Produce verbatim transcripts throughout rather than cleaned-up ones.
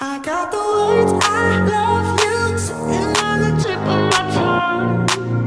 I got the words I love you sitting on the tip of my tongue.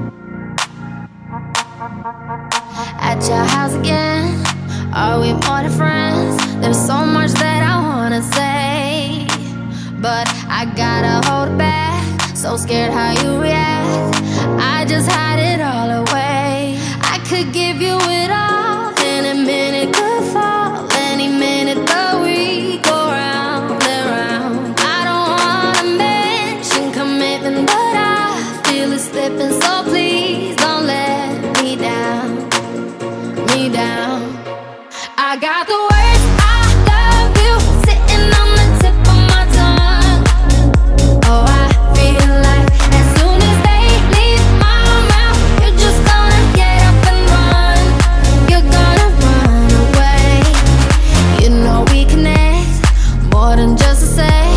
At your house again, are we more than friends? There's so much that I wanna say, but I gotta hold it back. So scared how you react, I just hide it all away. I could give you it all, any minute could fall, any minute the week go round and round. I don't wanna mention commitment, but I feel it slipping, so please don't let me down, me down. I got the words I love you sitting on the tip of my tongue. Oh, I feel like as soon as they leave my mouth, you're just gonna get up and run. You're gonna run away. You know we connect more than just a say.